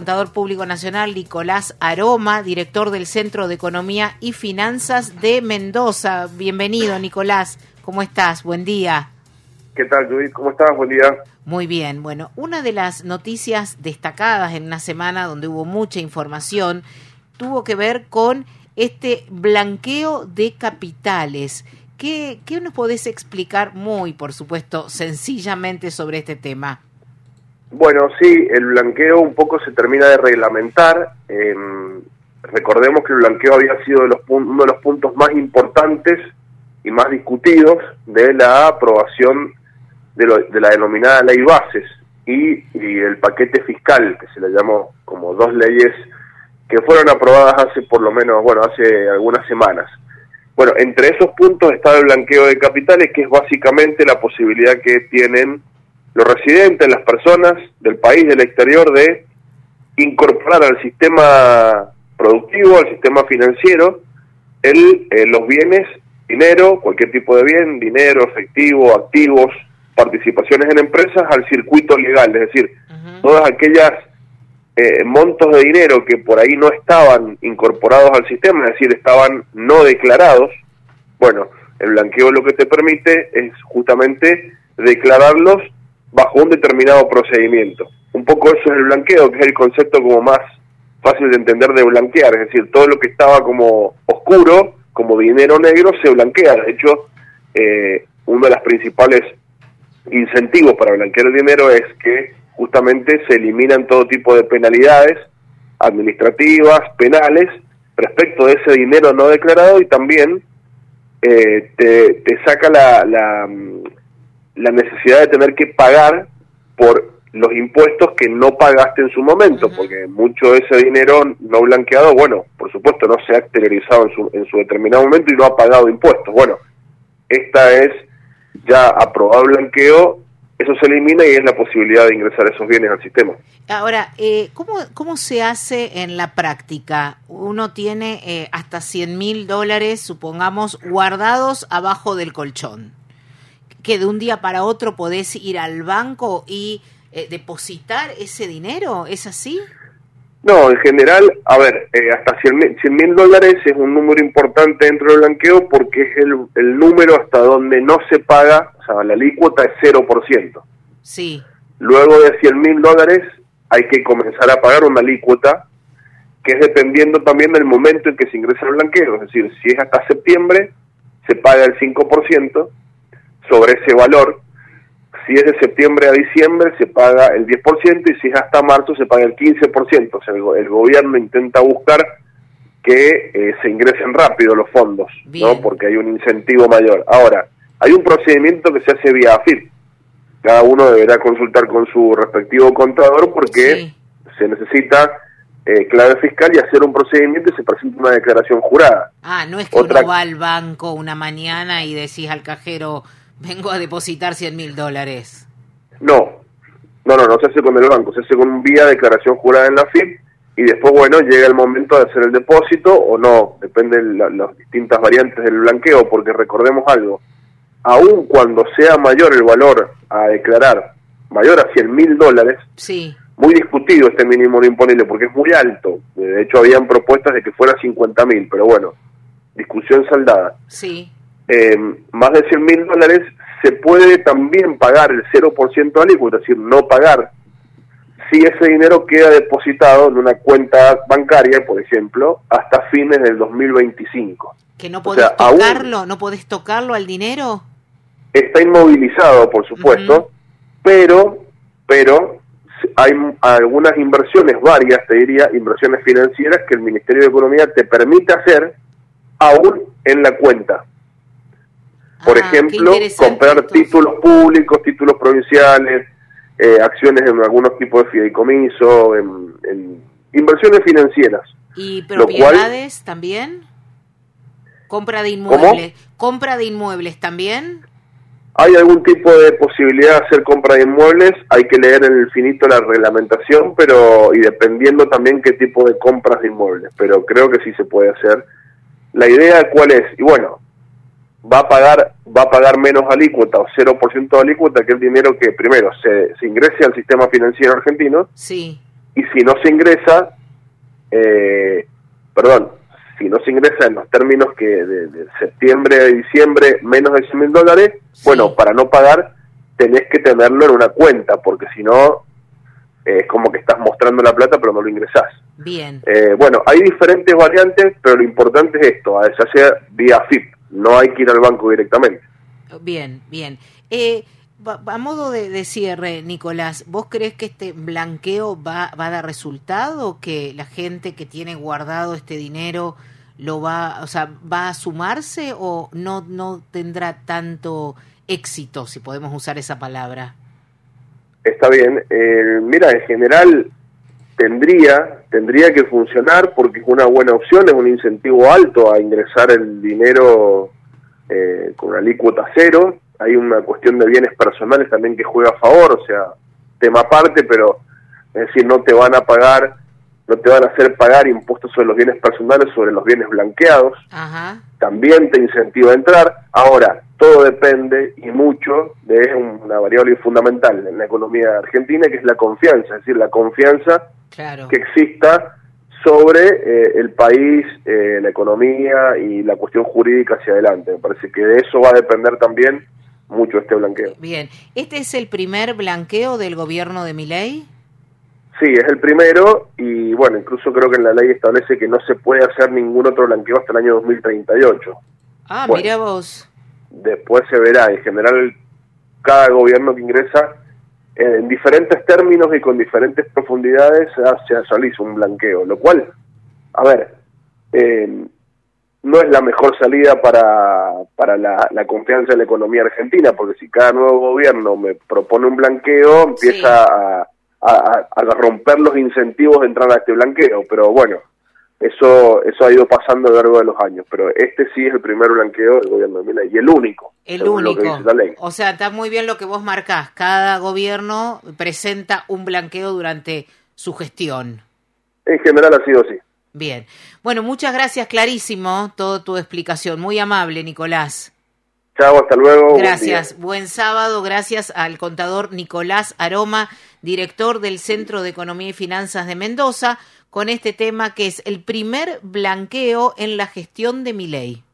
Contador Público Nacional Nicolás Aroma, director del Centro de Economía y Finanzas de Mendoza. Bienvenido, Nicolás. ¿Cómo estás? Buen día. ¿Qué tal, Judith? ¿Cómo estás? Buen día. Muy bien. Bueno, una de las noticias destacadas en una semana donde hubo mucha información tuvo que ver con este blanqueo de capitales. ¿Qué nos podés explicar muy, por supuesto, sencillamente sobre este tema? Bueno, sí, el blanqueo un poco se termina de reglamentar. Recordemos que el blanqueo había sido uno de los puntos más importantes y más discutidos de la aprobación de la denominada Ley Bases y el paquete fiscal, que se le llamó como dos leyes que fueron aprobadas hace algunas semanas. Bueno, entre esos puntos está el blanqueo de capitales, que es básicamente la posibilidad que tienen los residentes, las personas del país, del exterior, de incorporar al sistema productivo, al sistema financiero, los bienes, dinero, cualquier tipo de bien, dinero, efectivo, activos, participaciones en empresas, al circuito legal, es decir, todas aquellas montos de dinero que por ahí no estaban incorporados al sistema, es decir, estaban no declarados. Bueno, el blanqueo lo que te permite es justamente declararlos bajo un determinado procedimiento. Un poco eso es el blanqueo, que es el concepto como más fácil de entender de blanquear, es decir, todo lo que estaba como oscuro, como dinero negro, se blanquea. De hecho, uno de los principales incentivos para blanquear el dinero es que justamente se eliminan todo tipo de penalidades administrativas, penales, respecto de ese dinero no declarado, y también te saca la necesidad de tener que pagar por los impuestos que no pagaste en su momento, porque mucho de ese dinero no blanqueado, bueno, por supuesto no se ha exteriorizado en su determinado momento y no ha pagado impuestos. Bueno, esta es ya aprobado el blanqueo, eso se elimina y es la posibilidad de ingresar esos bienes al sistema. Ahora, ¿cómo se hace en la práctica? Uno tiene hasta $100.000, supongamos, guardados abajo del colchón, que de un día para otro podés ir al banco y depositar ese dinero, ¿es así? No, en general, hasta $100.000 es un número importante dentro del blanqueo porque es el número hasta donde no se paga, o sea, la alícuota es 0%. Sí. Luego de $100.000 hay que comenzar a pagar una alícuota que es dependiendo también del momento en que se ingresa al blanqueo, es decir, si es hasta septiembre, se paga el 5% sobre ese valor. Si es de septiembre a diciembre, se paga el 10%, y si es hasta marzo, se paga el 15%. O sea, el gobierno intenta buscar que se ingresen rápido los fondos, ¿no? Porque hay un incentivo mayor. Ahora, hay un procedimiento que se hace vía AFIP. Cada uno deberá consultar con su respectivo contador porque se necesita clave fiscal y hacer un procedimiento y se presenta una declaración jurada. No es que uno va al banco una mañana y decís al cajero, vengo a depositar $100.000. No se hace con el banco, se hace con vía declaración jurada en la AFIP, y después, llega el momento de hacer el depósito o no, depende de las distintas variantes del blanqueo, porque recordemos algo, aun cuando sea mayor el valor a declarar, mayor a $100.000, sí, muy discutido este mínimo no imponible porque es muy alto, de hecho habían propuestas de que fuera $50.000, pero bueno, discusión saldada. Sí. Más de $100.000 se puede también pagar el 0% de alícuota, es decir, no pagar, si ese dinero queda depositado en una cuenta bancaria, por ejemplo, hasta fines del 2025. ¿Que no podés tocarlo? ¿No podés tocarlo al dinero? Está inmovilizado, por supuesto, pero hay algunas inversiones, varias, te diría, inversiones financieras que el Ministerio de Economía te permite hacer aún en la cuenta. Por ejemplo, comprar títulos públicos, títulos provinciales, acciones en algunos tipos de fideicomiso, en inversiones financieras. ¿Y propiedades también? ¿Compra de inmuebles? ¿Cómo? ¿Compra de inmuebles también? Hay algún tipo de posibilidad de hacer compra de inmuebles, hay que leer en el finito la reglamentación, y dependiendo también qué tipo de compras de inmuebles, pero creo que sí se puede hacer. La idea, ¿cuál es? Y bueno, va a pagar menos alícuota o 0% de alícuota que el dinero que primero se ingrese al sistema financiero argentino, sí, y si no se ingresa, si no se ingresa en los términos que de septiembre a diciembre menos de $100.000, Sí. bueno, para no pagar tenés que tenerlo en una cuenta, porque si no, es como que estás mostrando la plata pero no lo ingresás. Bien. Bueno, hay diferentes variantes, pero lo importante es esto, a esa sea vía AFIP, no hay que ir al banco directamente. Bien, bien. A modo de cierre, Nicolás, ¿vos crees que este blanqueo va a dar resultado? ¿Que la gente que tiene guardado este dinero va a sumarse o no tendrá tanto éxito, si podemos usar esa palabra? Está bien. Mira, en general tendría que funcionar porque es una buena opción, es un incentivo alto a ingresar el dinero con una alícuota cero. Hay una cuestión de bienes personales también que juega a favor, o sea, tema aparte, pero es decir, no te van a hacer pagar impuestos sobre los bienes personales, sobre los bienes blanqueados. Ajá. También te incentiva a entrar. Ahora, todo depende y mucho de una variable fundamental en la economía argentina, que es la confianza, es decir, la confianza Claro. que exista sobre el país, la economía y la cuestión jurídica hacia adelante. Me parece que de eso va a depender también mucho este blanqueo. Bien. ¿Este es el primer blanqueo del gobierno de Milei? Sí, es el primero y bueno, incluso creo que en la ley establece que no se puede hacer ningún otro blanqueo hasta el año 2038. Ah, Bueno, mira vos. después se verá. En general, cada gobierno que ingresa en diferentes términos y con diferentes profundidades se realiza un blanqueo, lo cual, a ver, no es la mejor salida para la confianza en la economía argentina, porque si cada nuevo gobierno me propone un blanqueo, empieza a romper los incentivos de entrar a este blanqueo, pero bueno, eso ha ido pasando a lo largo de los años, pero este sí es el primer blanqueo del gobierno de Milei, y el único, según lo que dice la ley. O sea, está muy bien lo que vos marcás, cada gobierno presenta un blanqueo durante su gestión. En general ha sido así. Bien. Bueno, muchas gracias, clarísimo, toda tu explicación. Muy amable, Nicolás. Chao, hasta luego. Gracias. Buen sábado. Gracias al contador Nicolás Aroma, director del Centro de Economía y Finanzas de Mendoza, con este tema que es el primer blanqueo en la gestión de Milei.